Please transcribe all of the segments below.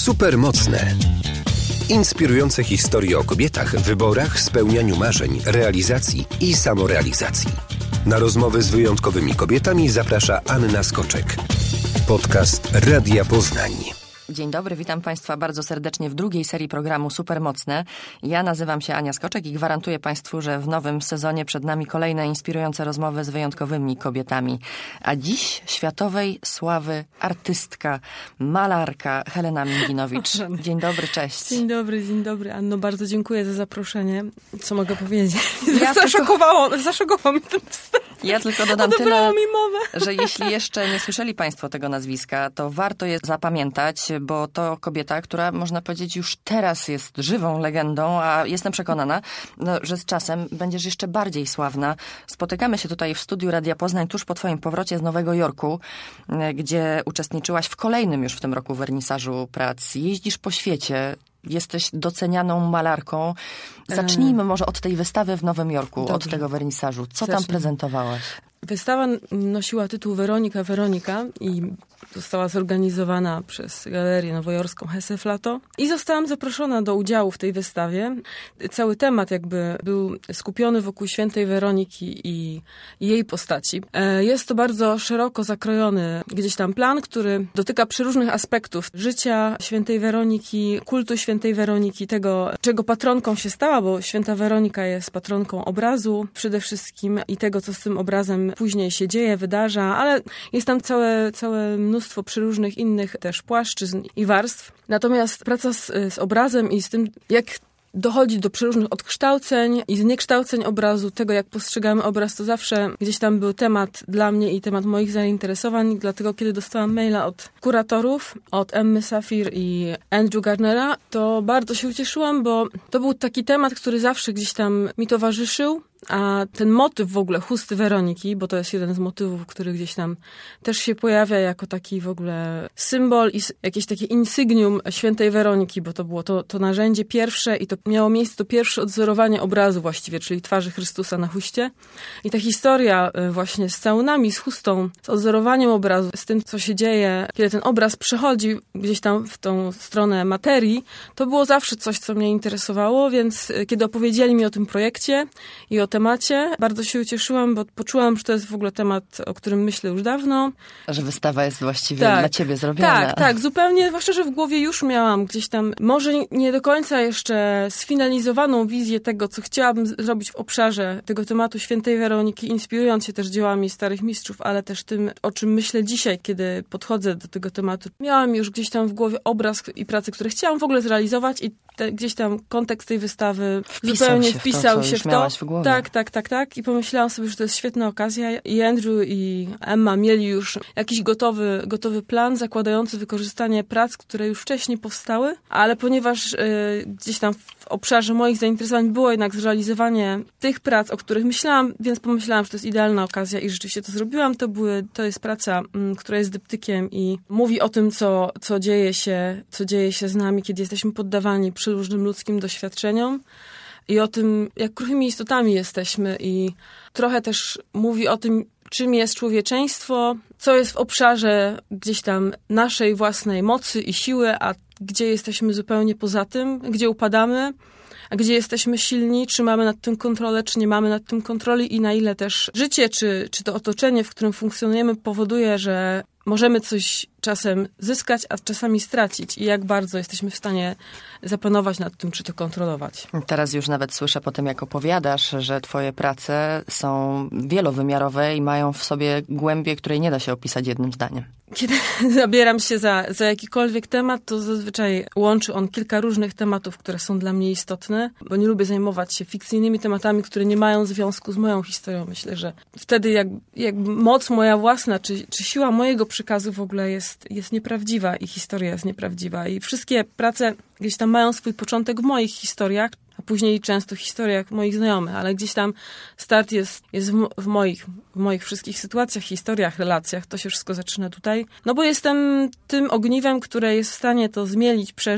Supermocne. Inspirujące historie o kobietach, wyborach, spełnianiu marzeń, realizacji i samorealizacji. Na rozmowy z wyjątkowymi kobietami zaprasza Anna Skoczek. Podcast Radia Poznań. Dzień dobry, witam Państwa bardzo serdecznie w drugiej serii programu Supermocne. Ja nazywam się Ania Skoczek i gwarantuję Państwu, że w nowym sezonie przed nami kolejne inspirujące rozmowy z wyjątkowymi kobietami. A dziś światowej sławy artystka, malarka Helena Minginowicz. Dzień dobry, cześć. Dzień dobry, Anno. Bardzo dziękuję za zaproszenie. Co mogę powiedzieć? Ja Zaszokowało mi ten wstęp. Ja tylko dodam tyle, że jeśli jeszcze nie słyszeli Państwo tego nazwiska, to warto je zapamiętać, bo to kobieta, która można powiedzieć już teraz jest żywą legendą, a jestem przekonana, że z czasem będziesz jeszcze bardziej sławna. Spotykamy się tutaj w studiu Radia Poznań tuż po Twoim powrocie z Nowego Jorku, gdzie uczestniczyłaś w kolejnym już w tym roku wernisażu prac. Jeździsz po świecie. Jesteś docenianą malarką. Zacznijmy może od tej wystawy w Nowym Jorku, dobrze. Od tego wernisażu. Co tam prezentowałaś? Wystawa nosiła tytuł Weronika i została zorganizowana przez Galerię Nowojorską Hesse-Flato i zostałam zaproszona do udziału w tej wystawie. Cały temat jakby był skupiony wokół świętej Weroniki i jej postaci. Jest to bardzo szeroko zakrojony gdzieś tam plan, który dotyka przeróżnych aspektów życia świętej Weroniki, kultu świętej Weroniki, tego, czego patronką się stała, bo święta Weronika jest patronką obrazu przede wszystkim i tego, co z tym obrazem później się dzieje, wydarza, ale jest tam całe mnóstwo przeróżnych innych też płaszczyzn i warstw. Natomiast praca z obrazem i z tym, jak dochodzi do przeróżnych odkształceń i zniekształceń obrazu, tego jak postrzegamy obraz, to zawsze gdzieś tam był temat dla mnie i temat moich zainteresowań, dlatego kiedy dostałam maila od kuratorów, od Emmy Safir i Andrew Garnera, to bardzo się ucieszyłam, bo to był taki temat, który zawsze gdzieś tam mi towarzyszył. A ten motyw w ogóle chusty Weroniki, bo to jest jeden z motywów, który gdzieś tam też się pojawia jako taki w ogóle symbol i jakieś takie insygnium świętej Weroniki, bo to było to narzędzie pierwsze i to miało miejsce to pierwsze odzorowanie obrazu właściwie, czyli twarzy Chrystusa na chuście. I ta historia właśnie z całunami, z chustą, z odzorowaniem obrazu, z tym, co się dzieje, kiedy ten obraz przechodzi gdzieś tam w tą stronę materii, to było zawsze coś, co mnie interesowało, więc kiedy opowiedzieli mi o tym projekcie i o temacie. Bardzo się ucieszyłam, bo poczułam, że to jest w ogóle temat, o którym myślę już dawno. Że wystawa jest właściwie dla ciebie zrobiona. Tak, zupełnie. Zwłaszcza, że w głowie już miałam gdzieś tam, może nie do końca jeszcze sfinalizowaną wizję tego, co chciałabym zrobić w obszarze tego tematu świętej Weroniki, inspirując się też dziełami starych mistrzów, ale też tym, o czym myślę dzisiaj, kiedy podchodzę do tego tematu. Miałam już gdzieś tam w głowie obraz i pracę, które chciałam w ogóle zrealizować i gdzieś tam kontekst tej wystawy zupełnie wpisał się w to. W głowie. Tak. I pomyślałam sobie, że to jest świetna okazja. I Andrew i Emma mieli już jakiś gotowy plan zakładający wykorzystanie prac, które już wcześniej powstały, ale ponieważ gdzieś tam w obszarze moich zainteresowań było jednak zrealizowanie tych prac, o których myślałam, więc pomyślałam, że to jest idealna okazja i rzeczywiście to zrobiłam. To jest praca, która jest dyptykiem i mówi o tym, co dzieje się z nami, kiedy jesteśmy poddawani przeróżnym ludzkim doświadczeniom. I o tym, jak kruchymi istotami jesteśmy i trochę też mówi o tym, czym jest człowieczeństwo, co jest w obszarze gdzieś tam naszej własnej mocy i siły, a gdzie jesteśmy zupełnie poza tym, gdzie upadamy, a gdzie jesteśmy silni, czy mamy nad tym kontrolę, czy nie mamy nad tym kontroli i na ile też życie, czy to otoczenie, w którym funkcjonujemy, powoduje, że możemy coś czasem zyskać, a czasami stracić i jak bardzo jesteśmy w stanie zapanować nad tym, czy to kontrolować. Teraz już nawet słyszę po tym, jak opowiadasz, że twoje prace są wielowymiarowe i mają w sobie głębię, której nie da się opisać jednym zdaniem. Kiedy zabieram się za jakikolwiek temat, to zazwyczaj łączy on kilka różnych tematów, które są dla mnie istotne, bo nie lubię zajmować się fikcyjnymi tematami, które nie mają związku z moją historią. Myślę, że wtedy jak moc moja własna, czy siła mojego przekazu w ogóle jest nieprawdziwa i historia jest nieprawdziwa. I wszystkie prace gdzieś tam mają swój początek w moich historiach, a później często w historiach moich znajomych, ale gdzieś tam start jest w moich wszystkich sytuacjach, historiach, relacjach. To się wszystko zaczyna tutaj. No bo jestem tym ogniwem, które jest w stanie to zmielić, przeżyć,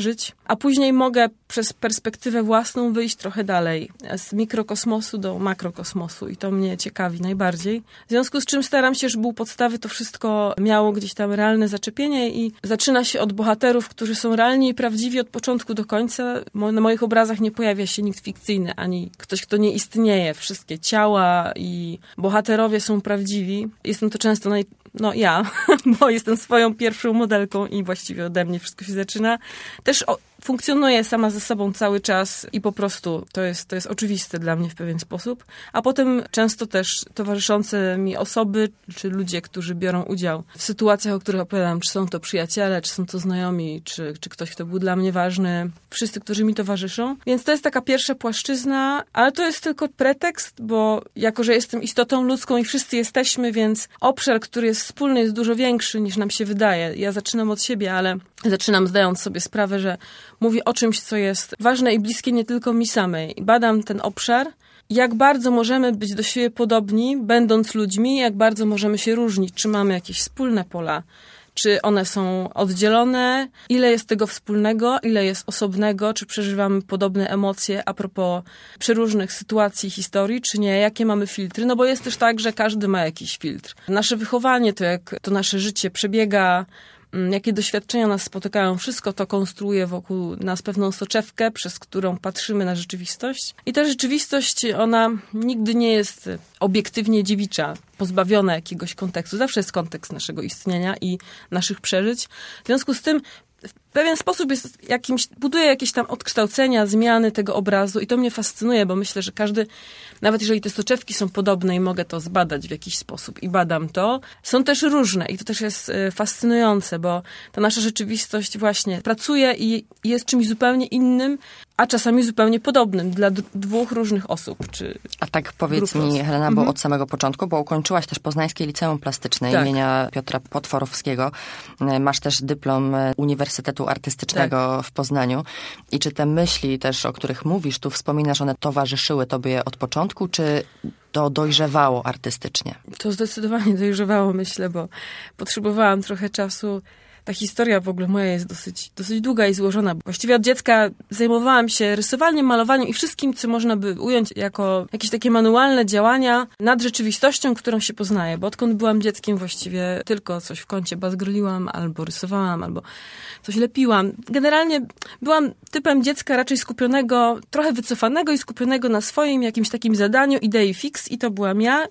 a później mogę przez perspektywę własną wyjść trochę dalej, z mikrokosmosu do makrokosmosu i to mnie ciekawi najbardziej. W związku z czym staram się, żeby u podstawy to wszystko miało gdzieś tam realne zaczepienie i zaczyna się od bohaterów, którzy są realni i prawdziwi od początku do końca. Na moich obrazach nie pojawia się nikt fikcyjny, ani ktoś, kto nie istnieje. Wszystkie ciała i bohaterowie są prawdziwi. Jestem to często ja, bo jestem swoją pierwszą modelką i właściwie ode mnie wszystko się zaczyna. Też funkcjonuję sama ze sobą cały czas i po prostu to jest oczywiste dla mnie w pewien sposób. A potem często też towarzyszące mi osoby, czy ludzie, którzy biorą udział w sytuacjach, o których opowiadam, czy są to przyjaciele, czy są to znajomi, czy ktoś, kto był dla mnie ważny. Wszyscy, którzy mi towarzyszą. Więc to jest taka pierwsza płaszczyzna, ale to jest tylko pretekst, bo jako, że jestem istotą ludzką i wszyscy jesteśmy, więc obszar, który jest wspólny, jest dużo większy niż nam się wydaje. Ja zaczynam od siebie, ale zaczynam zdając sobie sprawę, że mówię o czymś, co jest ważne i bliskie nie tylko mi samej. Badam ten obszar, jak bardzo możemy być do siebie podobni, będąc ludźmi, jak bardzo możemy się różnić, czy mamy jakieś wspólne pola, czy one są oddzielone, ile jest tego wspólnego, ile jest osobnego, czy przeżywamy podobne emocje a propos przeróżnych sytuacji, historii, czy nie, jakie mamy filtry, no bo jest też tak, że każdy ma jakiś filtr. Nasze wychowanie, to jak to nasze życie przebiega, jakie doświadczenia nas spotykają, wszystko to konstruuje wokół nas pewną soczewkę, przez którą patrzymy na rzeczywistość. I ta rzeczywistość, ona nigdy nie jest obiektywnie dziewicza, pozbawiona jakiegoś kontekstu. Zawsze jest kontekst naszego istnienia i naszych przeżyć. W związku z tym w pewien sposób buduje jakieś tam odkształcenia, zmiany tego obrazu i to mnie fascynuje, bo myślę, że każdy, nawet jeżeli te soczewki są podobne i mogę to zbadać w jakiś sposób i badam to, są też różne i to też jest fascynujące, bo ta nasza rzeczywistość właśnie pracuje i jest czymś zupełnie innym, a czasami zupełnie podobnym dla dwóch różnych osób. A tak powiedz mi, Helena, bo od samego początku, bo ukończyłaś też Poznańskie Liceum Plastyczne imienia Piotra Potworowskiego. Masz też dyplom Uniwersytetu Artystycznego w Poznaniu. I czy te myśli też, o których mówisz, tu wspominasz, one towarzyszyły tobie od początku, czy to dojrzewało artystycznie? To zdecydowanie dojrzewało, myślę, bo potrzebowałam trochę czasu. Ta historia w ogóle moja jest dosyć długa i złożona. Właściwie od dziecka zajmowałam się rysowaniem, malowaniem i wszystkim, co można by ująć jako jakieś takie manualne działania nad rzeczywistością, którą się poznaje. Bo odkąd byłam dzieckiem właściwie tylko coś w kącie bazgroliłam, albo rysowałam, albo coś lepiłam. Generalnie byłam typem dziecka raczej skupionego, trochę wycofanego i skupionego na swoim jakimś takim zadaniu, idei fix i to byłam ja.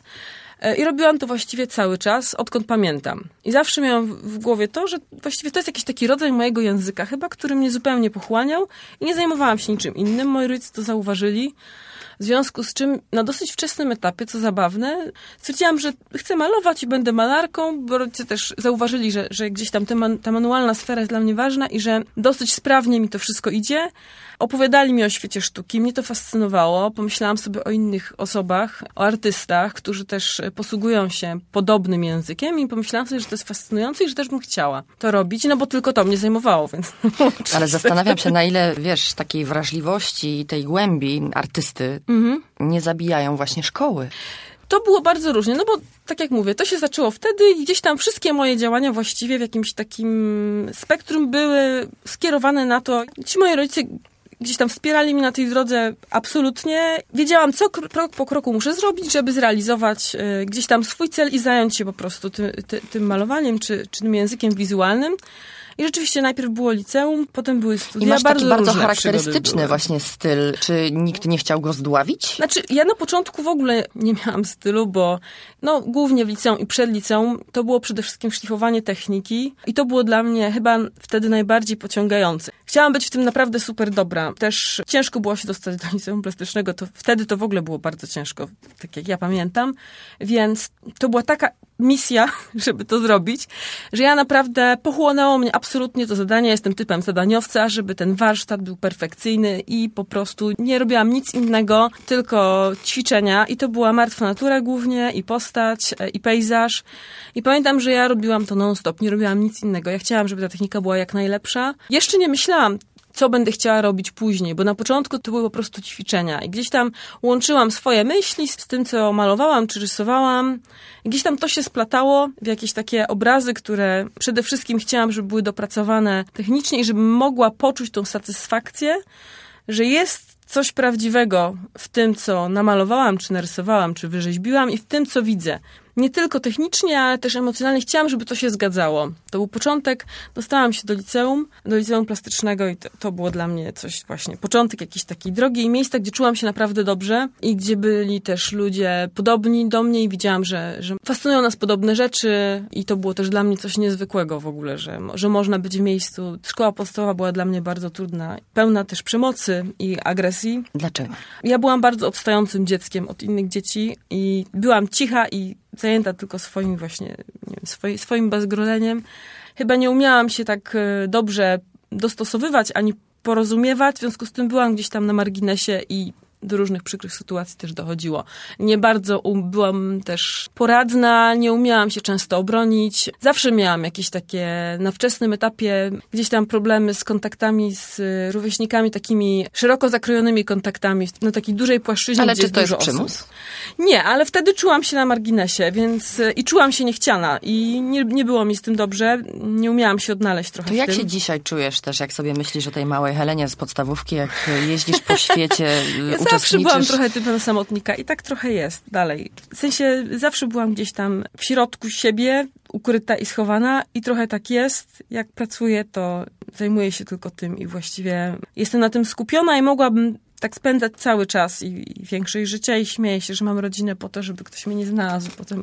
I robiłam to właściwie cały czas, odkąd pamiętam. I zawsze miałam w głowie to, że właściwie to jest jakiś taki rodzaj mojego języka chyba, który mnie zupełnie pochłaniał i nie zajmowałam się niczym innym. Moi rodzice to zauważyli. W związku z czym na dosyć wczesnym etapie, co zabawne, stwierdziłam, że chcę malować i będę malarką, bo rodzice też zauważyli, że gdzieś tam ta manualna sfera jest dla mnie ważna i że dosyć sprawnie mi to wszystko idzie. Opowiadali mi o świecie sztuki, mnie to fascynowało. Pomyślałam sobie o innych osobach, o artystach, którzy też posługują się podobnym językiem i pomyślałam sobie, że to jest fascynujące i że też bym chciała to robić, no bo tylko to mnie zajmowało, więc... Ale zastanawiam się, na ile, wiesz, takiej wrażliwości i tej głębi artysty nie zabijają właśnie szkoły. To było bardzo różnie, no bo tak jak mówię, to się zaczęło wtedy i gdzieś tam wszystkie moje działania właściwie w jakimś takim spektrum były skierowane na to. Ci moi rodzice gdzieś tam wspierali mnie na tej drodze absolutnie. Wiedziałam, co krok po kroku muszę zrobić, żeby zrealizować gdzieś tam swój cel i zająć się po prostu tym malowaniem czy tym językiem wizualnym. I rzeczywiście najpierw było liceum, potem były studia. I masz taki bardzo charakterystyczny właśnie styl. Czy nikt nie chciał go zdławić? Znaczy, ja na początku w ogóle nie miałam stylu, bo głównie w liceum i przed liceum to było przede wszystkim szlifowanie techniki i to było dla mnie chyba wtedy najbardziej pociągające. Chciałam być w tym naprawdę super dobra. Też ciężko było się dostać do liceum plastycznego, wtedy to w ogóle było bardzo ciężko, tak jak ja pamiętam. Więc to była taka misja, żeby to zrobić, że ja naprawdę pochłonęło mnie absolutnie to zadanie. Jestem typem zadaniowca, żeby ten warsztat był perfekcyjny i po prostu nie robiłam nic innego, tylko ćwiczenia i to była martwa natura głównie i postać, i pejzaż. I pamiętam, że ja robiłam to non-stop, nie robiłam nic innego. Ja chciałam, żeby ta technika była jak najlepsza. Jeszcze nie myślałam, co będę chciała robić później, bo na początku to były po prostu ćwiczenia i gdzieś tam łączyłam swoje myśli z tym, co malowałam czy rysowałam. I gdzieś tam to się splatało w jakieś takie obrazy, które przede wszystkim chciałam, żeby były dopracowane technicznie i żebym mogła poczuć tą satysfakcję, że jest coś prawdziwego w tym, co namalowałam, czy narysowałam, czy wyrzeźbiłam i w tym, co widzę. Nie tylko technicznie, ale też emocjonalnie chciałam, żeby to się zgadzało. To był początek, dostałam się do liceum plastycznego i to było dla mnie coś właśnie, początek jakiejś takiej drogi i miejsca, gdzie czułam się naprawdę dobrze i gdzie byli też ludzie podobni do mnie i widziałam, że fascynują nas podobne rzeczy i to było też dla mnie coś niezwykłego w ogóle, że można być w miejscu. Szkoła podstawowa była dla mnie bardzo trudna, pełna też przemocy i agresji. Dlaczego? Ja byłam bardzo odstającym dzieckiem od innych dzieci i byłam cicha i zajęta tylko swoim właśnie, nie wiem, swoim bezgroleniem. Chyba nie umiałam się tak dobrze dostosowywać ani porozumiewać, w związku z tym byłam gdzieś tam na marginesie i do różnych przykrych sytuacji też dochodziło. Nie bardzo byłam też poradna, nie umiałam się często obronić. Zawsze miałam jakieś takie na wczesnym etapie gdzieś tam problemy z kontaktami z rówieśnikami, takimi szeroko zakrojonymi kontaktami na takiej dużej płaszczyźnie, ale gdzie czy to jest dużo przymus? osób. Nie, ale wtedy czułam się na marginesie, więc i czułam się niechciana i nie było mi z tym dobrze. Nie umiałam się odnaleźć trochę to jak w tym. się dzisiaj czujesz też, jak sobie myślisz o tej małej Helenie z podstawówki, jak jeździsz po świecie, Zawsze byłam trochę typem samotnika i tak trochę jest dalej. W sensie zawsze byłam gdzieś tam w środku siebie, ukryta i schowana i trochę tak jest. Jak pracuję, to zajmuję się tylko tym i właściwie jestem na tym skupiona i mogłabym tak spędzać cały czas i większość życia i śmieję się, że mam rodzinę po to, żeby ktoś mnie nie znalazł. Potem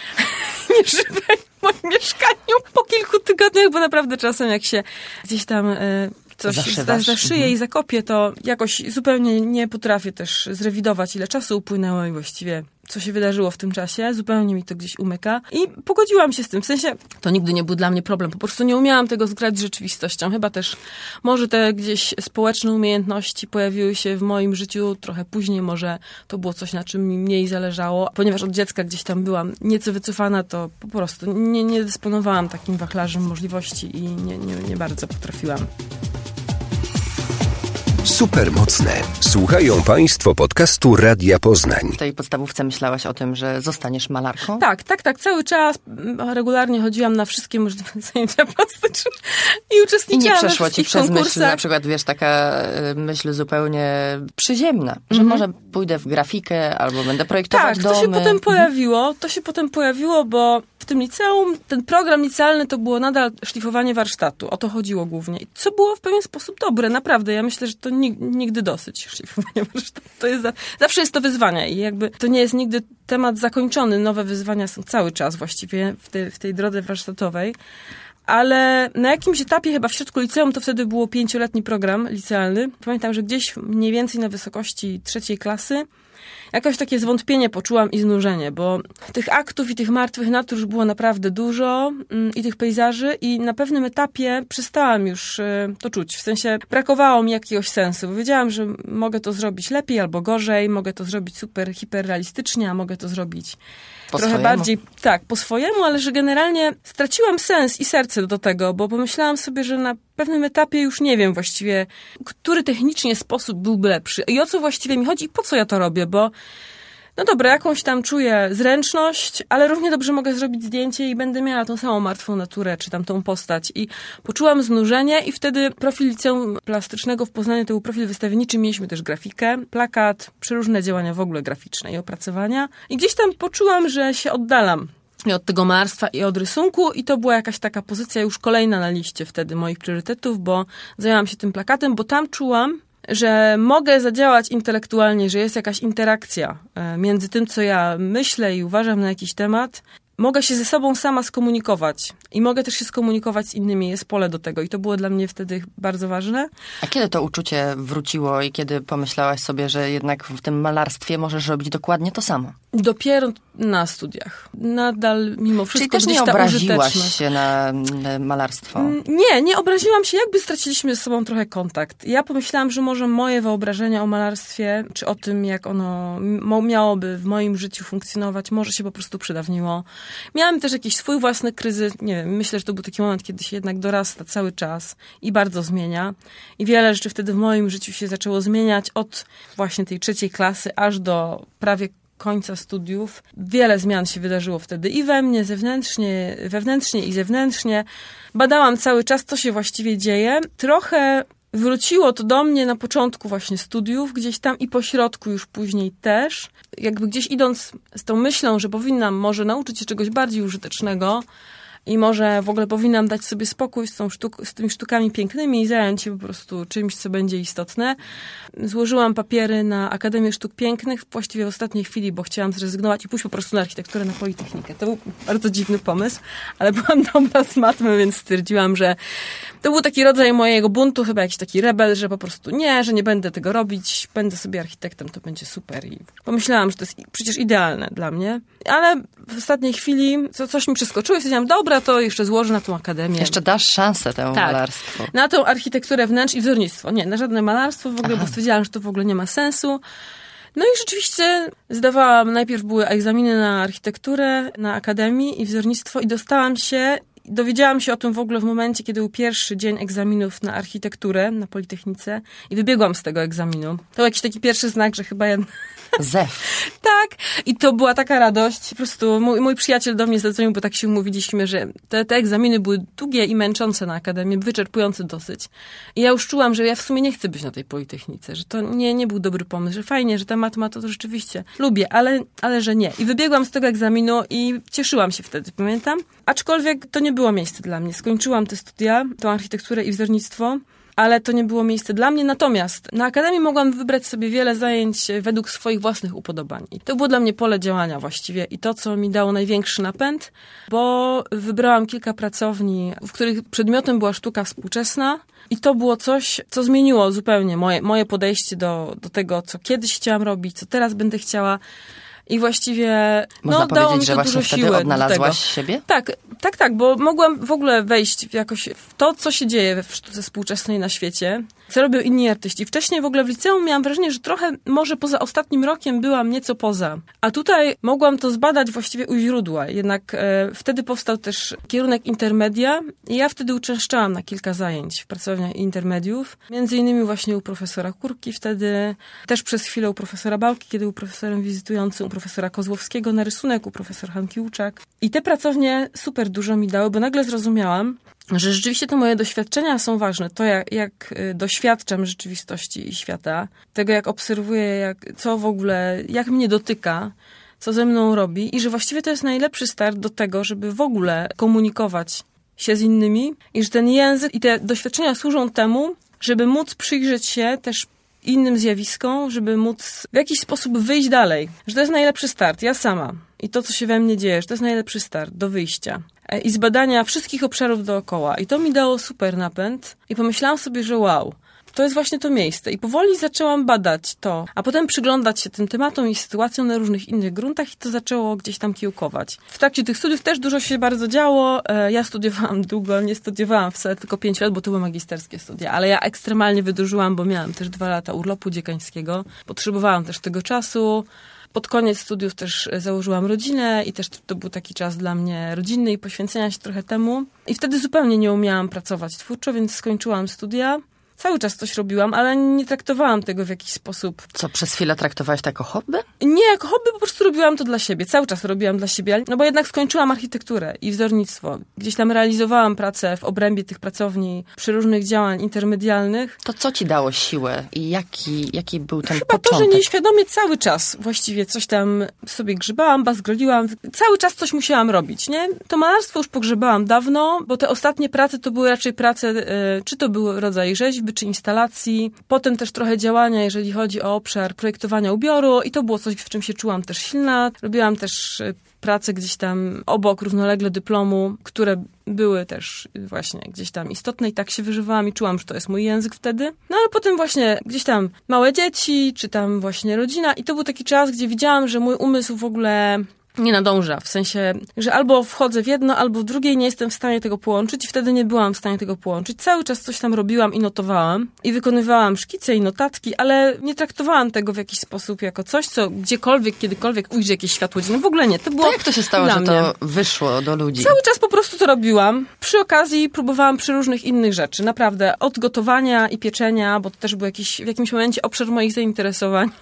nie żyję w moim mieszkaniu po kilku tygodniach, bo naprawdę czasem jak się gdzieś tam coś zaszyję i zakopię, to jakoś zupełnie nie potrafię też zrewidować, ile czasu upłynęło i właściwie co się wydarzyło w tym czasie. Zupełnie mi to gdzieś umyka. I pogodziłam się z tym. W sensie, to nigdy nie był dla mnie problem. Po prostu nie umiałam tego zgrać z rzeczywistością. Chyba też może te gdzieś społeczne umiejętności pojawiły się w moim życiu trochę później. Może to było coś, na czym mi mniej zależało. Ponieważ od dziecka gdzieś tam byłam nieco wycofana, to po prostu nie dysponowałam takim wachlarzem możliwości i nie bardzo potrafiłam. Supermocne. Słuchają Państwo podcastu Radia Poznań. W tej podstawówce myślałaś o tym, że zostaniesz malarką? Tak. Cały czas regularnie chodziłam na wszystkie możliwe zajęcia plastyczne i uczestniczyłam I nie przeszło ci przez konkursach. myśl, na przykład, wiesz, taka myśl zupełnie przyziemna, że może pójdę w grafikę albo będę projektować domy. Tak, to się potem pojawiło, bo w tym liceum, ten program licealny to było nadal szlifowanie warsztatu. O to chodziło głównie. I co było w pewien sposób dobre, naprawdę. Ja myślę, że to nigdy dosyć szlifowanie warsztatu. Zawsze jest to wyzwanie i jakby to nie jest nigdy temat zakończony. Nowe wyzwania są cały czas właściwie w tej drodze warsztatowej. Ale na jakimś etapie, chyba w środku liceum, to wtedy było 5-letni program licealny. Pamiętam, że gdzieś mniej więcej na wysokości 3. klasy jakoś takie zwątpienie poczułam i znużenie, bo tych aktów i tych martwych natur już było naprawdę dużo i tych pejzaży i na pewnym etapie przestałam już to czuć. W sensie brakowało mi jakiegoś sensu, bo wiedziałam, że mogę to zrobić lepiej albo gorzej, mogę to zrobić super, hiperrealistycznie, a mogę to zrobić trochę bardziej, tak, po swojemu, ale że generalnie straciłam sens i serce do tego, bo pomyślałam sobie, że na pewnym etapie już nie wiem właściwie, który technicznie sposób byłby lepszy i o co właściwie mi chodzi i po co ja to robię, bo no dobra, jakąś tam czuję zręczność, ale równie dobrze mogę zrobić zdjęcie i będę miała tą samą martwą naturę, czy tam tą postać. I poczułam znużenie i wtedy profil liceum plastycznego w Poznaniu to był profil wystawienniczy. Mieliśmy też grafikę, plakat, przeróżne działania w ogóle graficzne i opracowania. I gdzieś tam poczułam, że się oddalam i od tego malarstwa i od rysunku i to była jakaś taka pozycja już kolejna na liście wtedy moich priorytetów, bo zajęłam się tym plakatem, bo tam czułam, że mogę zadziałać intelektualnie, że jest jakaś interakcja między tym, co ja myślę i uważam na jakiś temat. Mogę się ze sobą sama skomunikować i mogę też się skomunikować z innymi. Jest pole do tego i to było dla mnie wtedy bardzo ważne. A kiedy to uczucie wróciło i kiedy pomyślałaś sobie, że jednak w tym malarstwie możesz robić dokładnie to samo? Dopiero na studiach. Nadal mimo wszystko czyli też nie obraziłaś się na malarstwo? Nie obraziłam się. Jakby straciliśmy ze sobą trochę kontakt. Ja pomyślałam, że może moje wyobrażenia o malarstwie, czy o tym, jak ono miałoby w moim życiu funkcjonować, może się po prostu przedawniło. Miałam też jakiś swój własny kryzys. Nie wiem, myślę, że to był taki moment, kiedy się jednak dorasta cały czas i bardzo zmienia. I wiele rzeczy wtedy w moim życiu się zaczęło zmieniać od właśnie tej 3. klasy aż do prawie końca studiów. Wiele zmian się wydarzyło wtedy i we mnie, wewnętrznie i zewnętrznie. Badałam cały czas, co się właściwie dzieje. Trochę wróciło to do mnie na początku właśnie studiów, gdzieś tam i po środku już później też. Jakby gdzieś idąc z tą myślą, że powinnam może nauczyć się czegoś bardziej użytecznego i może w ogóle powinnam dać sobie spokój z tymi sztukami pięknymi i zająć się po prostu czymś, co będzie istotne. Złożyłam papiery na Akademię Sztuk Pięknych właściwie w ostatniej chwili, bo chciałam zrezygnować i pójść po prostu na architekturę, na Politechnikę. To był bardzo dziwny pomysł, ale byłam dobra z matmy, więc stwierdziłam, że to był taki rodzaj mojego buntu, chyba jakiś taki rebel, że po prostu nie, że nie będę tego robić, będę sobie architektem, to będzie super. I pomyślałam, że to jest przecież idealne dla mnie, ale w ostatniej chwili coś mi przeskoczyło i stwierdziłam, dobra, to jeszcze złożę na tą akademię. Jeszcze dasz szansę temu malarstwu. Na tą architekturę wnętrz i wzornictwo. Nie, na żadne malarstwo w ogóle, bo stwierdziłam, że to w ogóle nie ma sensu. No i rzeczywiście zdawałam, najpierw były egzaminy na architekturę, na akademii i wzornictwo i dowiedziałam się o tym w ogóle w momencie, kiedy był pierwszy dzień egzaminów na architekturę na Politechnice i wybiegłam z tego egzaminu. To był jakiś taki pierwszy znak, że chyba Zew. Tak. I to była taka radość. Po prostu mój przyjaciel do mnie zadzwonił, bo tak się umówiliśmy, że te egzaminy były długie i męczące na akademii, wyczerpujące dosyć. I ja już czułam, że ja w sumie nie chcę być na tej Politechnice, że to nie był dobry pomysł, że fajnie, że ta matma to rzeczywiście lubię, ale że nie. I wybiegłam z tego egzaminu i cieszyłam się wtedy, pamiętam. Aczkolwiek to nie było miejsce dla mnie. Skończyłam te studia, tą architekturę i wzornictwo, ale to nie było miejsce dla mnie. Natomiast na akademii mogłam wybrać sobie wiele zajęć według swoich własnych upodobań. I to było dla mnie pole działania właściwie i to, co mi dało największy napęd, bo wybrałam kilka pracowni, w których przedmiotem była sztuka współczesna i to było coś, co zmieniło zupełnie moje podejście do tego, co kiedyś chciałam robić, co teraz będę chciała. I właściwie można dało mi powiedzieć, to że dużo właśnie siły wtedy odnalazłaś do tego. siebie? Tak, bo mogłam w ogóle wejść jakoś w to, co się dzieje w sztuce współczesnej na świecie, co robią inni artyści. Wcześniej w ogóle w liceum miałam wrażenie, że trochę może poza ostatnim rokiem byłam nieco poza. A tutaj mogłam to zbadać właściwie u źródła. Jednak wtedy powstał też kierunek intermedia i ja wtedy uczęszczałam na kilka zajęć w pracowniach intermediów. Między innymi właśnie u profesora Kurki wtedy, też przez chwilę u profesora Bałki, kiedy był profesorem wizytującym, u profesora Kozłowskiego na rysunek, u profesor Hanki Łuczak. I te pracownie super dużo mi dały, bo nagle zrozumiałam, że rzeczywiście te moje doświadczenia są ważne. To, jak doświadczam rzeczywistości i świata, tego, jak obserwuję, co w ogóle, jak mnie dotyka, co ze mną robi i że właściwie to jest najlepszy start do tego, żeby w ogóle komunikować się z innymi i że ten język i te doświadczenia służą temu, żeby móc przyjrzeć się też innym zjawiskom, żeby móc w jakiś sposób wyjść dalej. Że to jest najlepszy start, ja sama. I to, co się we mnie dzieje, że to jest najlepszy start do wyjścia. I zbadania wszystkich obszarów dookoła. I to mi dało super napęd. I pomyślałam sobie, że wow, to jest właśnie to miejsce. I powoli zaczęłam badać to, a potem przyglądać się tym tematom i sytuacjom na różnych innych gruntach i to zaczęło gdzieś tam kiełkować. W trakcie tych studiów też dużo się bardzo działo. Ja studiowałam długo, nie studiowałam wcale tylko 5 lat, bo to były magisterskie studia, ale ja ekstremalnie wydłużyłam, bo miałam też 2 lata urlopu dziekańskiego. Potrzebowałam też tego czasu. Pod koniec studiów też założyłam rodzinę i też to był taki czas dla mnie rodzinny i poświęcenia się trochę temu. I wtedy zupełnie nie umiałam pracować twórczo, więc skończyłam studia. Cały czas coś robiłam, ale nie traktowałam tego w jakiś sposób. Co, przez chwilę traktowałaś to jako hobby? Nie, jako hobby po prostu robiłam to dla siebie. Cały czas robiłam dla siebie, no bo jednak skończyłam architekturę i wzornictwo. Gdzieś tam realizowałam pracę w obrębie tych pracowni przy różnych działań intermedialnych. To co ci dało siłę i jaki był ten Chyba początek? to, że nieświadomie cały czas właściwie coś tam sobie grzebałam, bazgroliłam. Cały czas coś musiałam robić, nie? To malarstwo już pogrzebałam dawno, bo te ostatnie prace to były raczej prace, czy to był rodzaj rzeźby, czy instalacji. Potem też trochę działania, jeżeli chodzi o obszar projektowania ubioru i to było coś, w czym się czułam też silna. Robiłam też prace gdzieś tam obok, równolegle dyplomu, które były też właśnie gdzieś tam istotne i tak się wyżywałam i czułam, że to jest mój język wtedy. No ale potem właśnie gdzieś tam małe dzieci, czy tam właśnie rodzina i to był taki czas, gdzie widziałam, że mój umysł w ogóle nie nadąża. W sensie, że albo wchodzę w jedno, albo w drugie i nie jestem w stanie tego połączyć i wtedy nie byłam w stanie tego połączyć. Cały czas coś tam robiłam i notowałam i wykonywałam szkice i notatki, ale nie traktowałam tego w jakiś sposób jako coś, co gdziekolwiek, kiedykolwiek ujrzy jakieś światło dzienne. W ogóle nie. To było to jak to się stało, że to wyszło do ludzi? Cały czas po prostu to robiłam. Przy okazji próbowałam przy różnych innych rzeczy. Naprawdę. Od gotowania i pieczenia, bo to też był w jakimś momencie obszar moich zainteresowań.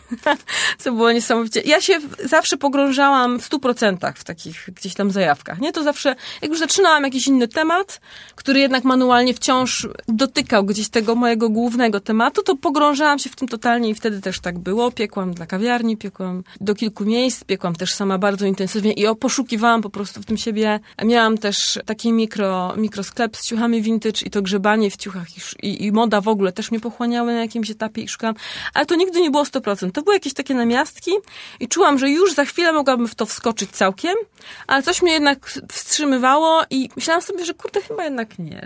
Co było niesamowicie. Ja się zawsze pogrążałam w 100% w takich gdzieś tam zajawkach. Nie? To zawsze, jak już zaczynałam jakiś inny temat, który jednak manualnie wciąż dotykał gdzieś tego mojego głównego tematu, to pogrążałam się w tym totalnie i wtedy też tak było. Piekłam dla kawiarni, piekłam do kilku miejsc, piekłam też sama bardzo intensywnie i poszukiwałam po prostu w tym siebie. Miałam też taki mikrosklep z ciuchami vintage i to grzebanie w ciuchach i moda w ogóle też mnie pochłaniały na jakimś etapie i szukałam. Ale to nigdy nie było 100%. To były jakieś takie namiastki i czułam, że już za chwilę mogłabym w to wskoczyć całkiem, ale coś mnie jednak wstrzymywało i myślałam sobie, że kurde, chyba jednak nie,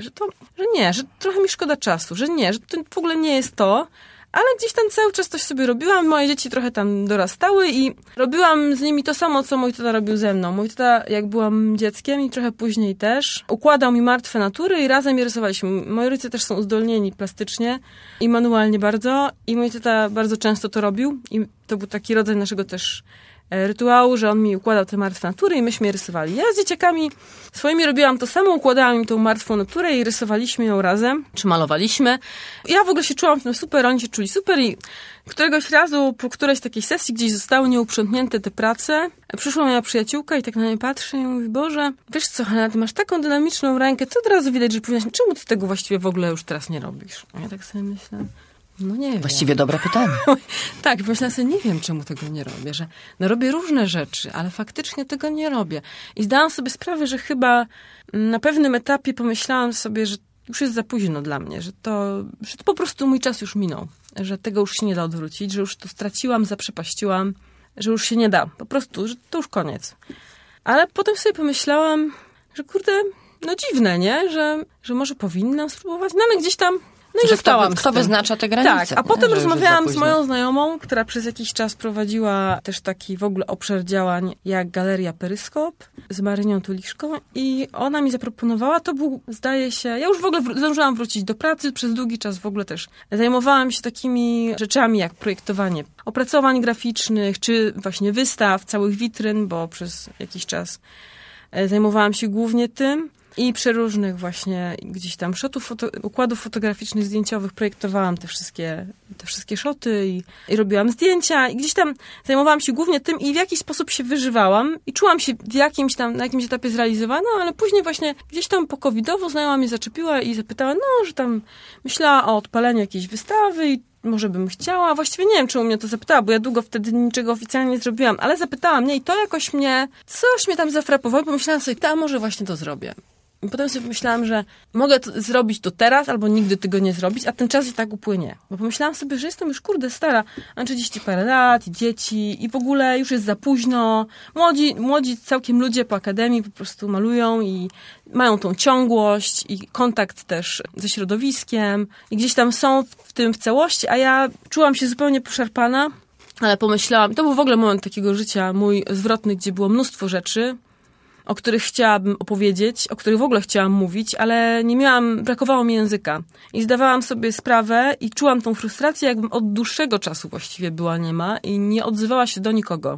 że trochę mi szkoda czasu, że to w ogóle nie jest to. Ale gdzieś tam cały czas coś sobie robiłam. Moje dzieci trochę tam dorastały i robiłam z nimi to samo, co mój tata robił ze mną. Mój tata, jak byłam dzieckiem i trochę później też, układał mi martwe natury i razem je rysowaliśmy. Moi rodzice też są uzdolnieni plastycznie i manualnie bardzo. I mój tata bardzo często to robił. I to był taki rodzaj naszego też rytuału, że on mi układał te martwe natury i myśmy je rysowali. Ja z dzieciakami swoimi robiłam to samo, układałam im tą martwą naturę i rysowaliśmy ją razem, czy malowaliśmy. Ja w ogóle się czułam w tym super, oni się czuli super i któregoś razu po którejś takiej sesji gdzieś zostały nieuprzątnięte te prace. Przyszła moja przyjaciółka i tak na mnie patrzy i mówi, Boże, wiesz co, Hanna, ty masz taką dynamiczną rękę, to od razu widać, że powinnaś, czemu ty tego właściwie w ogóle już teraz nie robisz? A ja tak sobie myślę, no nie wiem. Właściwie dobre pytanie. Tak, myślałam sobie, nie wiem, czemu tego nie robię, że robię różne rzeczy, ale faktycznie tego nie robię. I zdałam sobie sprawę, że chyba na pewnym etapie pomyślałam sobie, że już jest za późno dla mnie, że to po prostu mój czas już minął, że tego już się nie da odwrócić, że już to straciłam, zaprzepaściłam, że już się nie da. Po prostu, że to już koniec. Ale potem sobie pomyślałam, że kurde, no dziwne, nie? Że może powinnam spróbować, no ale gdzieś tam. No i zostałam. Kto wyznacza te granice? Tak, a potem rozmawiałam z moją znajomą, która przez jakiś czas prowadziła też taki w ogóle obszar działań jak Galeria Peryskop z Marynią Tuliszką i ona mi zaproponowała, to był, zdaje się, ja już w ogóle zdążyłam wrócić do pracy, przez długi czas w ogóle też zajmowałam się takimi rzeczami jak projektowanie opracowań graficznych, czy właśnie wystaw, całych witryn, bo przez jakiś czas zajmowałam się głównie tym. I przeróżnych właśnie gdzieś tam układów fotograficznych, zdjęciowych projektowałam te wszystkie szoty i robiłam zdjęcia i gdzieś tam zajmowałam się głównie tym i w jakiś sposób się wyżywałam i czułam się na jakimś etapie zrealizowana, ale później właśnie gdzieś tam po covidowo znajoma mnie zaczepiła i zapytała, no, że tam myślała o odpaleniu jakiejś wystawy i może bym chciała. Właściwie nie wiem, czemu mnie to zapytała, bo ja długo wtedy niczego oficjalnie nie zrobiłam, ale zapytała mnie i to jakoś coś mnie tam zafrapowało i pomyślałam sobie, a może właśnie to zrobię. I potem sobie pomyślałam, że mogę zrobić to teraz, albo nigdy tego nie zrobić, a ten czas i tak upłynie. Bo pomyślałam sobie, że jestem już stara, mam 30 parę lat, i dzieci, i w ogóle już jest za późno. Młodzi całkiem ludzie po akademii po prostu malują i mają tą ciągłość i kontakt też ze środowiskiem i gdzieś tam są w tym w całości, a ja czułam się zupełnie poszarpana, ale pomyślałam, to był w ogóle moment takiego życia mój zwrotny, gdzie było mnóstwo rzeczy, o których chciałabym opowiedzieć, o których w ogóle chciałam mówić, ale brakowało mi języka. I zdawałam sobie sprawę i czułam tą frustrację, jakbym od dłuższego czasu właściwie była niema i nie odzywała się do nikogo.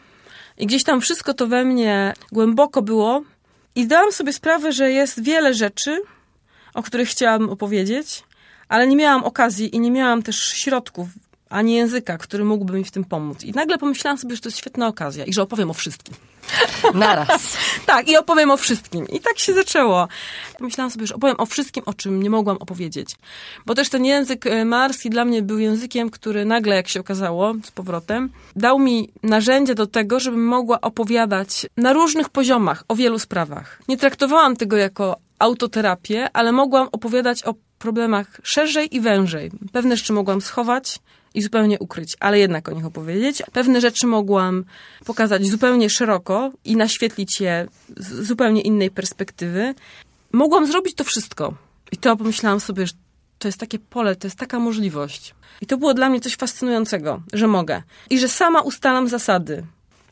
I gdzieś tam wszystko to we mnie głęboko było i zdałam sobie sprawę, że jest wiele rzeczy, o których chciałabym opowiedzieć, ale nie miałam okazji i nie miałam też środków, ani języka, który mógłby mi w tym pomóc. I nagle pomyślałam sobie, że to jest świetna okazja i że opowiem o wszystkim. Naraz. Tak, i opowiem o wszystkim. I tak się zaczęło. Myślałam sobie, że opowiem o wszystkim, o czym nie mogłam opowiedzieć. Bo też ten język malarski dla mnie był językiem, który nagle, jak się okazało, z powrotem, dał mi narzędzie do tego, żebym mogła opowiadać na różnych poziomach o wielu sprawach. Nie traktowałam tego jako autoterapię, ale mogłam opowiadać o problemach szerzej i wężej. Pewne rzeczy mogłam schować i zupełnie ukryć, ale jednak o nich opowiedzieć. Pewne rzeczy mogłam pokazać zupełnie szeroko i naświetlić je z zupełnie innej perspektywy. Mogłam zrobić to wszystko. I to pomyślałam sobie, że to jest takie pole, to jest taka możliwość. I to było dla mnie coś fascynującego, że mogę. I że sama ustalam zasady.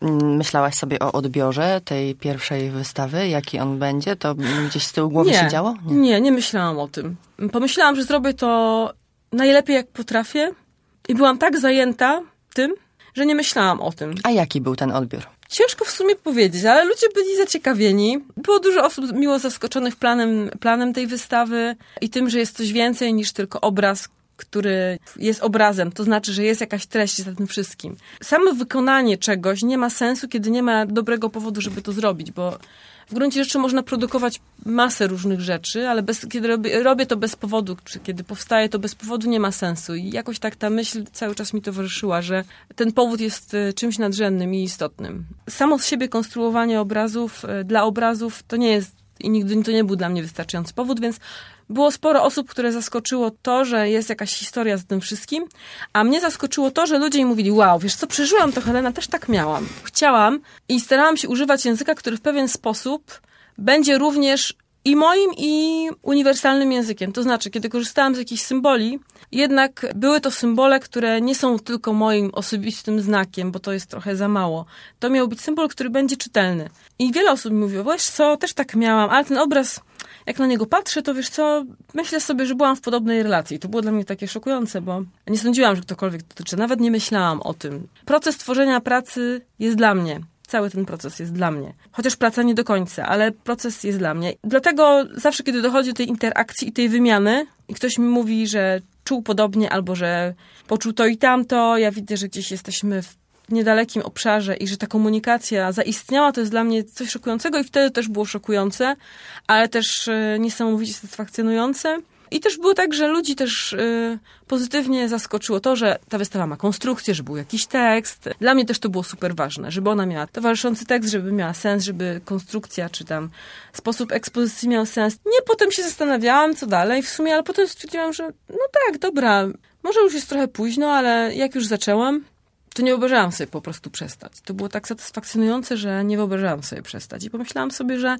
Myślałaś sobie o odbiorze tej pierwszej wystawy? Jaki on będzie? To gdzieś z tyłu głowy siedziało? Nie myślałam o tym. Pomyślałam, że zrobię to najlepiej jak potrafię i byłam tak zajęta tym, że nie myślałam o tym. A jaki był ten odbiór? Ciężko w sumie powiedzieć, ale ludzie byli zaciekawieni. Było dużo osób miło zaskoczonych planem tej wystawy i tym, że jest coś więcej niż tylko obraz, który jest obrazem. To znaczy, że jest jakaś treść za tym wszystkim. Samo wykonanie czegoś nie ma sensu, kiedy nie ma dobrego powodu, żeby to zrobić, bo w gruncie rzeczy można produkować masę różnych rzeczy, ale kiedy robię to bez powodu, czy kiedy powstaje to bez powodu, nie ma sensu. I jakoś tak ta myśl cały czas mi towarzyszyła, że ten powód jest czymś nadrzędnym i istotnym. Samo z siebie konstruowanie obrazów dla obrazów to nie jest i nigdy to nie był dla mnie wystarczający powód, więc było sporo osób, które zaskoczyło to, że jest jakaś historia z tym wszystkim, a mnie zaskoczyło to, że ludzie mi mówili, wow, wiesz co, przeżyłam to, Helena, też tak miałam. Chciałam i starałam się używać języka, który w pewien sposób będzie również i moim, i uniwersalnym językiem. To znaczy, kiedy korzystałam z jakichś symboli, jednak były to symbole, które nie są tylko moim osobistym znakiem, bo to jest trochę za mało. To miał być symbol, który będzie czytelny. I wiele osób mi mówiło, wiesz co, też tak miałam, ale ten obraz, jak na niego patrzę, to wiesz co, myślę sobie, że byłam w podobnej relacji. To było dla mnie takie szokujące, bo nie sądziłam, że ktokolwiek dotyczy. Nawet nie myślałam o tym. Proces tworzenia pracy jest dla mnie. Cały ten proces jest dla mnie. Chociaż praca nie do końca, ale proces jest dla mnie. Dlatego zawsze, kiedy dochodzi do tej interakcji i tej wymiany i ktoś mi mówi, że czuł podobnie albo że poczuł to i tamto, ja widzę, że gdzieś jesteśmy w niedalekim obszarze i że ta komunikacja zaistniała, to jest dla mnie coś szokującego i wtedy też było szokujące, ale też niesamowicie satysfakcjonujące. I też było tak, że ludzi też pozytywnie zaskoczyło to, że ta wystawa ma konstrukcję, że był jakiś tekst. Dla mnie też to było super ważne, żeby ona miała towarzyszący tekst, żeby miała sens, żeby konstrukcja czy tam sposób ekspozycji miał sens. Nie, potem się zastanawiałam, co dalej w sumie, ale potem stwierdziłam, że no tak, dobra, może już jest trochę późno, ale jak już zaczęłam, to nie wyobrażałam sobie po prostu przestać. To było tak satysfakcjonujące, że nie wyobrażałam sobie przestać. I pomyślałam sobie, że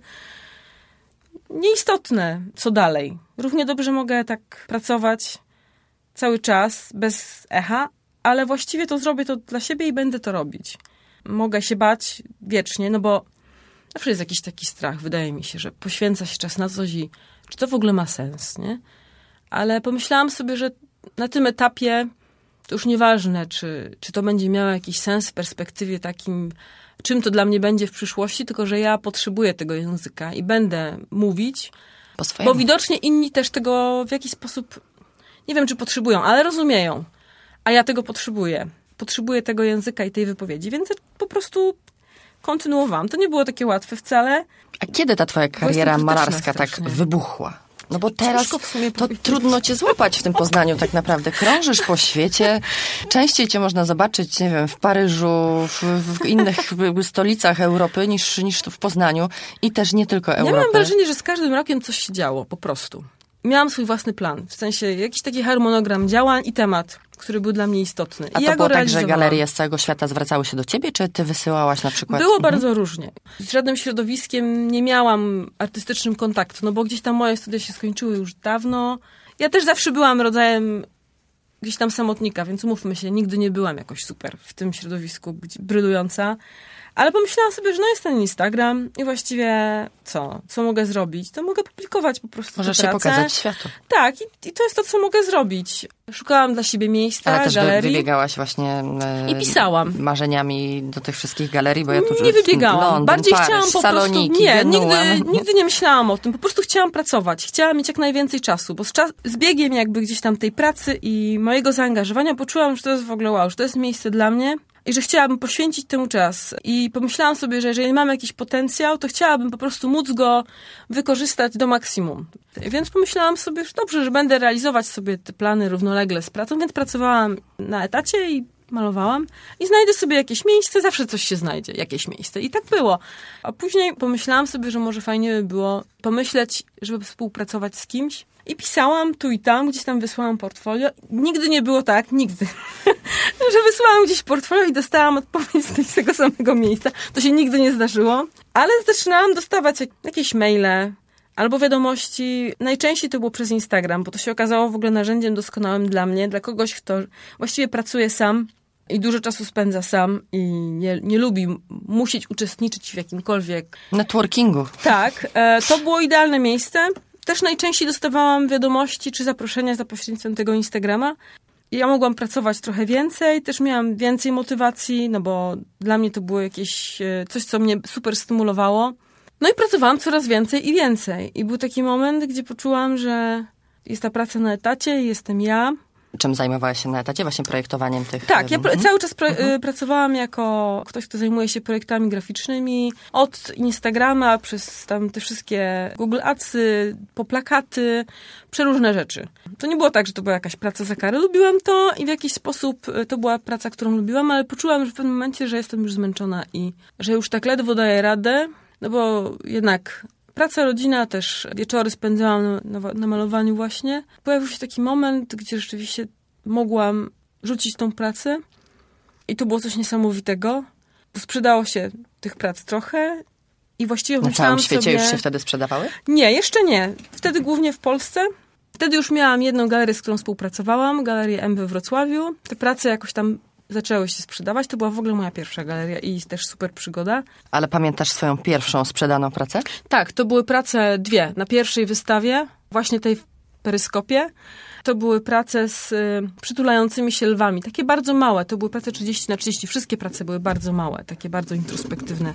nieistotne, co dalej. Równie dobrze mogę tak pracować cały czas, bez echa, ale właściwie to zrobię to dla siebie i będę to robić. Mogę się bać wiecznie, no bo zawsze jest jakiś taki strach, wydaje mi się, że poświęca się czas na coś i czy to w ogóle ma sens, nie? Ale pomyślałam sobie, że na tym etapie to już nieważne, czy to będzie miało jakiś sens w perspektywie takim, czym to dla mnie będzie w przyszłości, tylko że ja potrzebuję tego języka i będę mówić, bo widocznie inni też tego w jakiś sposób, nie wiem czy potrzebują, ale rozumieją, a ja tego potrzebuję. Potrzebuję tego języka i tej wypowiedzi, więc po prostu kontynuowałam. To nie było takie łatwe wcale. A kiedy ta twoja kariera malarska tak wybuchła? No bo teraz to trudno cię złapać w tym Poznaniu tak naprawdę. Krążysz po świecie, częściej cię można zobaczyć, nie wiem, w Paryżu, w innych stolicach Europy niż tu w Poznaniu i też nie tylko Europy. Ja mam wrażenie, że z każdym rokiem coś się działo, po prostu. Miałam swój własny plan, w sensie jakiś taki harmonogram działań i temat, który był dla mnie istotny. A I to ja było go tak, że galerie z całego świata zwracały się do ciebie, czy ty wysyłałaś na przykład? Było bardzo różnie. Z żadnym środowiskiem nie miałam artystycznym kontaktu, no bo gdzieś tam moje studia się skończyły już dawno. Ja też zawsze byłam rodzajem gdzieś tam samotnika, więc umówmy się, nigdy nie byłam jakoś super w tym środowisku brylująca. Ale pomyślałam sobie, że no jest ten Instagram i właściwie co mogę zrobić? To mogę publikować po prostu możesz pracę. Się pokazać światu. Tak, i to jest to, co mogę zrobić. Szukałam dla siebie miejsca, ale też galerii. wybiegałaś właśnie i pisałam marzeniami do tych wszystkich galerii, bo ja tu nie wybiegałam. Londyn, bardziej Paryż, chciałam po Saloniki, prostu nigdy nie myślałam o tym. Po prostu chciałam pracować. Chciałam mieć jak najwięcej czasu, bo z biegiem jakby gdzieś tam tej pracy i mojego zaangażowania poczułam, że to jest w ogóle wow, że to jest miejsce dla mnie. I że chciałabym poświęcić temu czas. I pomyślałam sobie, że jeżeli mam jakiś potencjał, to chciałabym po prostu móc go wykorzystać do maksimum. Więc pomyślałam sobie, że dobrze, że będę realizować sobie te plany równolegle z pracą, więc pracowałam na etacie i malowałam. I znajdę sobie jakieś miejsce, zawsze coś się znajdzie, jakieś miejsce. I tak było. A później pomyślałam sobie, że może fajnie by było pomyśleć, żeby współpracować z kimś. I pisałam tu i tam, gdzieś tam wysłałam portfolio. Nigdy nie było tak, nigdy, że wysłałam gdzieś portfolio i dostałam odpowiedź z tego samego miejsca. To się nigdy nie zdarzyło. Ale zaczynałam dostawać jakieś maile albo wiadomości. Najczęściej to było przez Instagram, bo to się okazało w ogóle narzędziem doskonałym dla mnie, dla kogoś, kto właściwie pracuje sam i dużo czasu spędza sam i nie lubi musieć uczestniczyć w jakimkolwiek... networkingu. Tak, to było idealne miejsce. Też najczęściej dostawałam wiadomości czy zaproszenia za pośrednictwem tego Instagrama. Ja mogłam pracować trochę więcej, też miałam więcej motywacji, no bo dla mnie to było jakieś coś, co mnie super stymulowało. No i pracowałam coraz więcej i więcej. I był taki moment, gdzie poczułam, że jest ta praca na etacie, jestem ja. Czym zajmowałaś się na etacie? Właśnie projektowaniem tych... Tak, ja cały czas pracowałam jako ktoś, kto zajmuje się projektami graficznymi. Od Instagrama, przez tam te wszystkie Google Adsy, po plakaty, przeróżne rzeczy. To nie było tak, że to była jakaś praca za karę. Lubiłam to i w jakiś sposób to była praca, którą lubiłam, ale poczułam, że w pewnym momencie, że jestem już zmęczona i że już tak ledwo daję radę, no bo jednak... Praca, rodzina, też wieczory spędzałam na malowaniu właśnie. Pojawił się taki moment, gdzie rzeczywiście mogłam rzucić tą pracę i to było coś niesamowitego, bo sprzedało się tych prac trochę i właściwie na całym świecie już się wtedy sprzedawały? Nie, jeszcze nie. Wtedy głównie w Polsce. Wtedy już miałam jedną galerię, z którą współpracowałam, galerię MB w Wrocławiu. Te prace jakoś tam zaczęły się sprzedawać. To była w ogóle moja pierwsza galeria i też super przygoda. Ale pamiętasz swoją pierwszą sprzedaną pracę? Tak, to były prace dwie. Na pierwszej wystawie, właśnie tej w Peryskopie. To były prace z przytulającymi się lwami. Takie bardzo małe. To były prace 30x30. Wszystkie prace były bardzo małe. Takie bardzo introspektywne.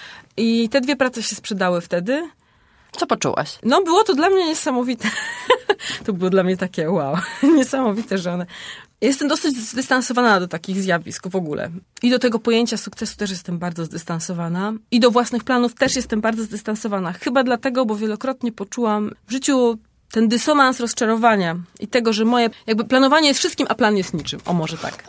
I te dwie prace się sprzedały wtedy. Co poczułaś? No, było to dla mnie niesamowite. To było dla mnie takie wow. Niesamowite, że one... Jestem dosyć zdystansowana do takich zjawisk w ogóle. I do tego pojęcia sukcesu też jestem bardzo zdystansowana. I do własnych planów też jestem bardzo zdystansowana. Chyba dlatego, bo wielokrotnie poczułam w życiu ten dysonans rozczarowania i tego, że moje jakby planowanie jest wszystkim, a plan jest niczym. O, może tak.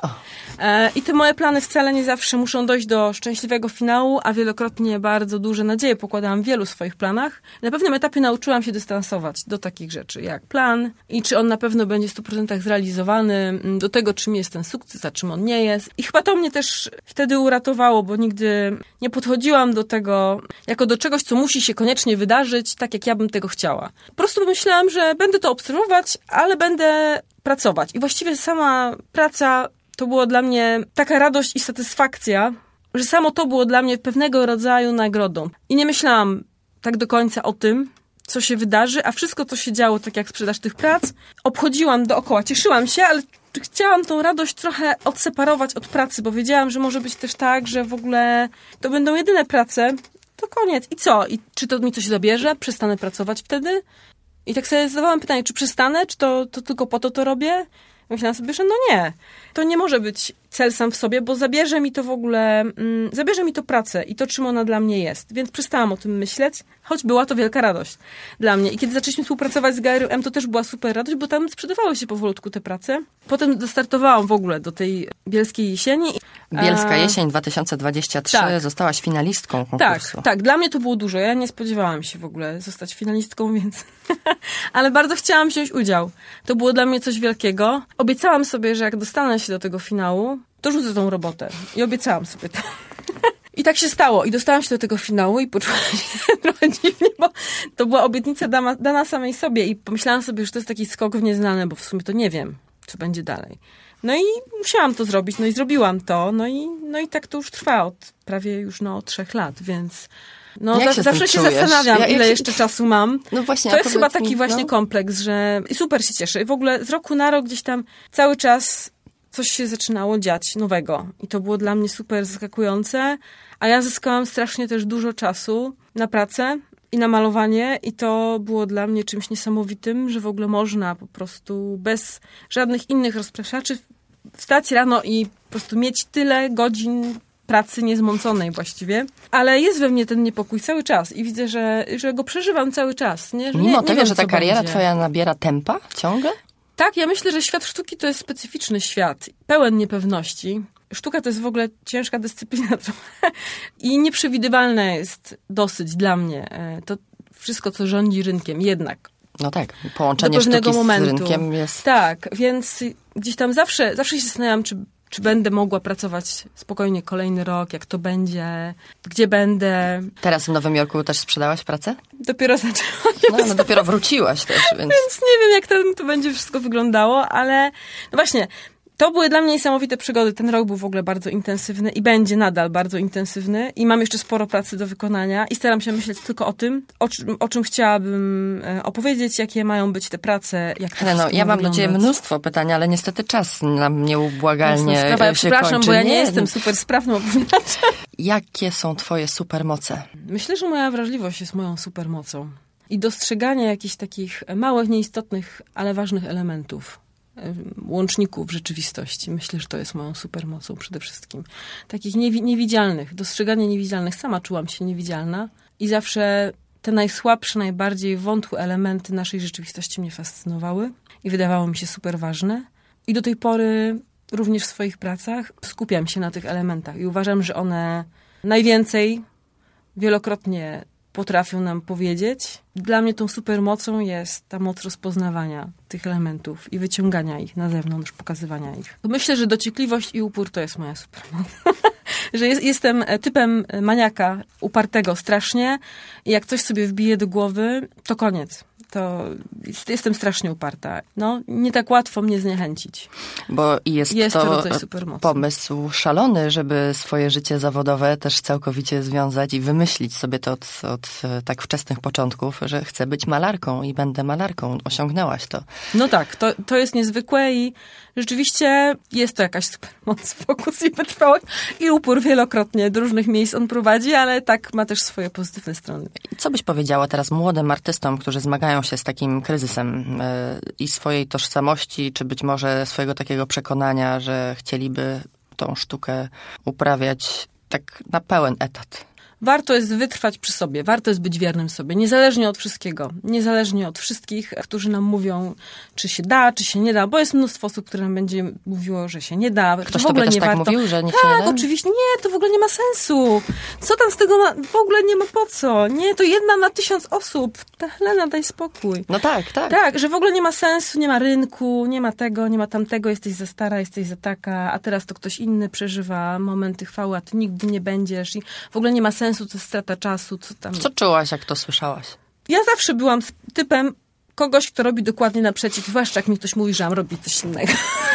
I te moje plany wcale nie zawsze muszą dojść do szczęśliwego finału, a wielokrotnie bardzo duże nadzieje pokładałam w wielu swoich planach. Na pewnym etapie nauczyłam się dystansować do takich rzeczy, jak plan i czy on na pewno będzie w 100% zrealizowany, do tego, czym jest ten sukces, a czym on nie jest. I chyba to mnie też wtedy uratowało, bo nigdy nie podchodziłam do tego jako do czegoś, co musi się koniecznie wydarzyć, tak jak ja bym tego chciała. Po prostu myślałam, że będę to obserwować, ale będę pracować. I właściwie sama praca to było dla mnie taka radość i satysfakcja, że samo to było dla mnie pewnego rodzaju nagrodą. I nie myślałam tak do końca o tym, co się wydarzy, a wszystko, co się działo, tak jak sprzedaż tych prac, obchodziłam dookoła. Cieszyłam się, ale chciałam tą radość trochę odseparować od pracy, bo wiedziałam, że może być też tak, że w ogóle to będą jedyne prace, to koniec. I co? I czy to mi coś zabierze? Przestanę pracować wtedy? I tak sobie zadawałam pytanie, czy przestanę? Czy to tylko po to robię? Myślałam sobie, że no nie. To nie może być cel sam w sobie, bo zabierze mi to w ogóle, zabierze mi to pracę i to, czym ona dla mnie jest. Więc przestałam o tym myśleć, choć była to wielka radość dla mnie. I kiedy zaczęliśmy współpracować z Galerią M, to też była super radość, bo tam sprzedawały się powolutku te prace. Potem dostartowałam w ogóle do tej Bielskiej Jesieni. Bielska Jesień 2023, tak. Zostałaś finalistką konkursu. Tak, dla mnie to było dużo. Ja nie spodziewałam się w ogóle zostać finalistką, więc... Ale bardzo chciałam wziąć udział. To było dla mnie coś wielkiego. Obiecałam sobie, że jak dostanę się do tego finału, to rzucę tą robotę. I obiecałam sobie to. I tak się stało. I dostałam się do tego finału i poczułam się trochę dziwnie, bo to była obietnica dana samej sobie. I pomyślałam sobie, że to jest taki skok w nieznane, bo w sumie to nie wiem, co będzie dalej. No i musiałam to zrobić. No i zrobiłam to. No i tak to już trwa od prawie już 3 lat, więc... zawsze się zastanawiam, ile jeszcze czasu mam. No właśnie, to jest chyba taki właśnie kompleks, że... I super się cieszę. I w ogóle z roku na rok gdzieś tam cały czas coś się zaczynało dziać nowego. I to było dla mnie super zaskakujące. A ja zyskałam strasznie też dużo czasu na pracę i na malowanie. I to było dla mnie czymś niesamowitym, że w ogóle można po prostu bez żadnych innych rozpraszaczy wstać rano i po prostu mieć tyle godzin pracy niezmąconej właściwie. Ale jest we mnie ten niepokój cały czas i widzę, że go przeżywam cały czas. Nie? Że Mimo nie tego, wiem, że ta kariera będzie. twoja nabiera tempa ciągle? Tak, ja myślę, że świat sztuki to jest specyficzny świat, pełen niepewności. Sztuka to jest w ogóle ciężka dyscyplina trochę i nieprzewidywalna jest dosyć dla mnie. To wszystko, co rządzi rynkiem, jednak. No tak, połączenie sztuki z rynkiem jest... Tak, więc gdzieś tam zawsze się zastanawiam, czy będę mogła pracować spokojnie kolejny rok, jak to będzie, gdzie będę. Teraz w Nowym Jorku też sprzedałaś pracę? Dopiero zaczęłam. No dopiero wróciłaś też, więc... Więc nie wiem, jak to będzie wszystko wyglądało, ale no właśnie, To były dla mnie niesamowite przygody. Ten rok był w ogóle bardzo intensywny i będzie nadal bardzo intensywny. I mam jeszcze sporo pracy do wykonania i staram się myśleć tylko o tym, o czym chciałabym opowiedzieć, jakie mają być te prace, jak to Heleno, ja mam do ciebie mnóstwo pytań, ale niestety czas nam nieubłagalnie się kończy. Przepraszam, bo ja nie jestem super sprawnym opowiadaczem. Jakie są twoje supermoce? Myślę, że moja wrażliwość jest moją supermocą. I dostrzeganie jakichś takich małych, nieistotnych, ale ważnych elementów, łączników rzeczywistości. Myślę, że to jest moją supermocą przede wszystkim. Takich niewidzialnych, dostrzeganie niewidzialnych. Sama czułam się niewidzialna i zawsze te najsłabsze, najbardziej wątłe elementy naszej rzeczywistości mnie fascynowały i wydawały mi się super ważne. I do tej pory również w swoich pracach skupiam się na tych elementach i uważam, że one najwięcej wielokrotnie potrafią nam powiedzieć. Dla mnie tą supermocą jest ta moc rozpoznawania tych elementów i wyciągania ich na zewnątrz, pokazywania ich. Myślę, że dociekliwość i upór to jest moja supermoc. Że jestem typem maniaka, upartego strasznie i jak coś sobie wbije do głowy, to koniec. To jestem strasznie uparta. No, nie tak łatwo mnie zniechęcić. Bo jest to rodzaj supermocy. Pomysł szalony, żeby swoje życie zawodowe też całkowicie związać i wymyślić sobie to od tak wczesnych początków, że chcę być malarką i będę malarką. Osiągnęłaś to. No tak, to jest niezwykłe i rzeczywiście jest to jakaś supermoc, fokus i wytrwałość i upór wielokrotnie do różnych miejsc on prowadzi, ale tak ma też swoje pozytywne strony. Co byś powiedziała teraz młodym artystom, którzy zmagają się z takim kryzysem i swojej tożsamości, czy być może swojego takiego przekonania, że chcieliby tą sztukę uprawiać tak na pełen etat? Warto jest wytrwać przy sobie, warto jest być wiernym sobie, niezależnie od wszystkiego, niezależnie od wszystkich, którzy nam mówią, czy się da, czy się nie da, bo jest mnóstwo osób, które nam będzie mówiło, że się nie da. Ktoś tobie też tak mówił, że nie się nie da? Tak, oczywiście, nie, to w ogóle nie ma sensu. Co tam z tego w ogóle nie ma po co? Nie, to 1 na 1000 osób. Ta Helena, daj spokój. No tak, tak. Tak, że w ogóle nie ma sensu, nie ma rynku, nie ma tego, nie ma tamtego, jesteś za stara, jesteś za taka, a teraz to ktoś inny przeżywa momenty chwały, a ty nigdy nie będziesz i w ogóle nie ma sensu, to jest strata czasu, co tam. Co czułaś, jak to słyszałaś? Ja zawsze byłam typem kogoś, kto robi dokładnie naprzeciw, zwłaszcza jak mi ktoś mówi, że mam robić coś innego.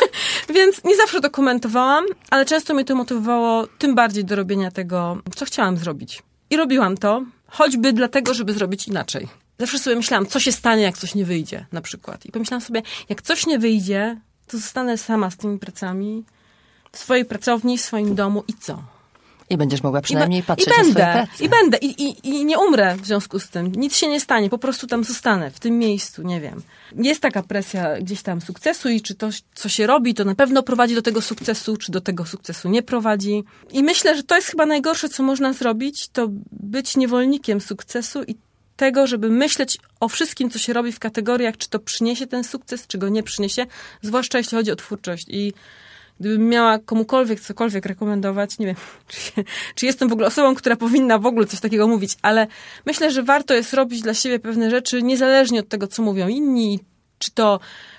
Więc nie zawsze to komentowałam, ale często mnie to motywowało tym bardziej do robienia tego, co chciałam zrobić. I robiłam to, choćby dlatego, żeby zrobić inaczej. Zawsze sobie myślałam, co się stanie, jak coś nie wyjdzie, na przykład. I pomyślałam sobie, jak coś nie wyjdzie, to zostanę sama z tymi pracami, w swojej pracowni, w swoim domu i co? I będziesz mogła przynajmniej patrzeć na swoje prace. I będę. I nie umrę w związku z tym. Nic się nie stanie. Po prostu tam zostanę. W tym miejscu. Nie wiem. Jest taka presja gdzieś tam sukcesu i czy to, co się robi, to na pewno prowadzi do tego sukcesu, czy do tego sukcesu nie prowadzi. I myślę, że to jest chyba najgorsze, co można zrobić, to być niewolnikiem sukcesu i tego, żeby myśleć o wszystkim, co się robi w kategoriach, czy to przyniesie ten sukces, czy go nie przyniesie. Zwłaszcza jeśli chodzi o twórczość. I gdybym miała komukolwiek cokolwiek rekomendować, nie wiem, czy jestem w ogóle osobą, która powinna w ogóle coś takiego mówić, ale myślę, że warto jest robić dla siebie pewne rzeczy, niezależnie od tego, co mówią inni, czy to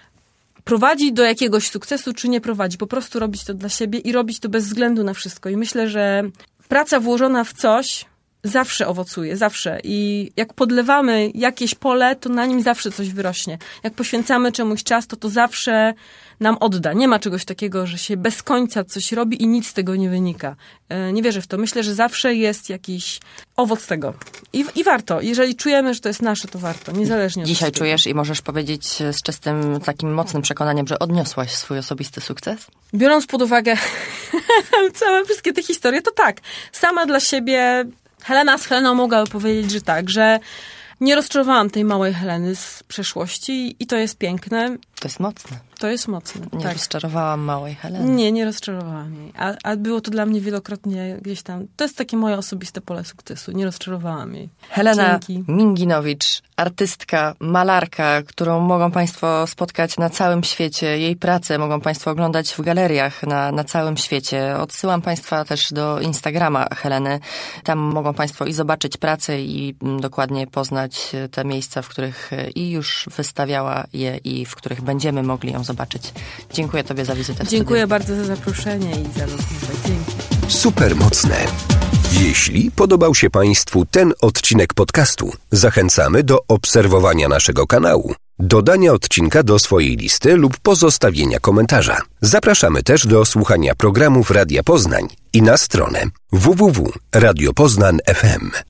prowadzi do jakiegoś sukcesu, czy nie prowadzi. Po prostu robić to dla siebie i robić to bez względu na wszystko. I myślę, że praca włożona w coś zawsze owocuje, zawsze. I jak podlewamy jakieś pole, to na nim zawsze coś wyrośnie. Jak poświęcamy czemuś czas, to zawsze nam odda. Nie ma czegoś takiego, że się bez końca coś robi i nic z tego nie wynika. Nie wierzę w to. Myślę, że zawsze jest jakiś owoc tego. I warto. Jeżeli czujemy, że to jest nasze, to warto. Niezależnie od Dzisiaj tego. czujesz i możesz powiedzieć z czystym, takim mocnym przekonaniem, że odniosłaś swój osobisty sukces? Biorąc pod uwagę całe wszystkie te historie, to tak. Sama dla siebie Helena z Heleną mogłaby powiedzieć, że tak, że nie rozczarowałam tej małej Heleny z przeszłości i to jest piękne. To jest mocne. To jest mocne. Nie tak. rozczarowałam małej Heleny. Nie rozczarowałam jej. A było to dla mnie wielokrotnie gdzieś tam. To jest takie moje osobiste pole sukcesu. Nie rozczarowałam jej. Helena Dzięki. Minginowicz, artystka, malarka, którą mogą Państwo spotkać na całym świecie. Jej pracę mogą Państwo oglądać w galeriach na całym świecie. Odsyłam Państwa też do Instagrama Heleny. Tam mogą Państwo i zobaczyć pracę i dokładnie poznać te miejsca, w których i już wystawiała je i w których będziemy mogli ją zobaczyć. Dziękuję Tobie za wizytę w Dziękuję studiu. bardzo za zaproszenie i za rozmowę. Dzięki. Super mocne. Jeśli podobał się Państwu ten odcinek podcastu, zachęcamy do obserwowania naszego kanału. dodania odcinka do swojej listy lub pozostawienia komentarza. Zapraszamy też do słuchania programów Radia Poznań i na stronę www.radiopoznań.fm.